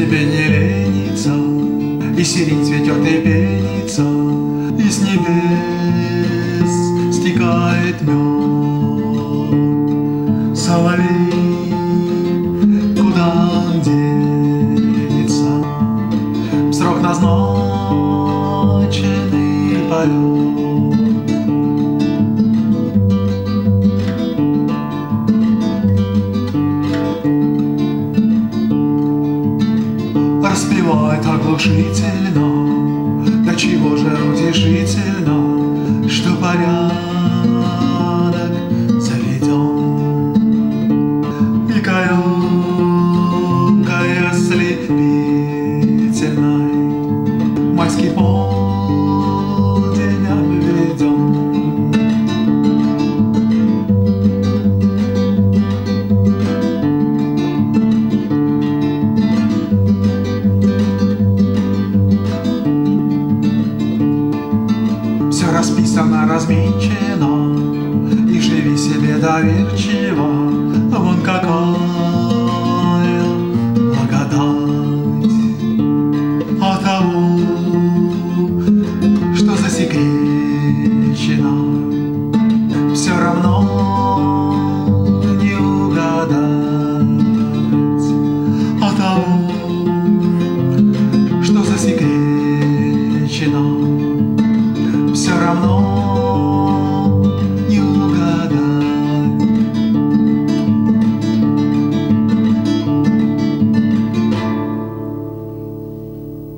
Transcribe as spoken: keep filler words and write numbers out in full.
тебе не ленится, и сирень цветет и пенится, и с небес стекает мед. Соловей, куда он денется, в срок назначенный полет. Распевает оглушительно, до чего же утешительно, что порядок заведен. И каемкой ослепительной майский полдень обведен. Расписано, размечено, и живи себе доверчиво. Вон какая благодать от того, что засекречено, все равно не угадать от того,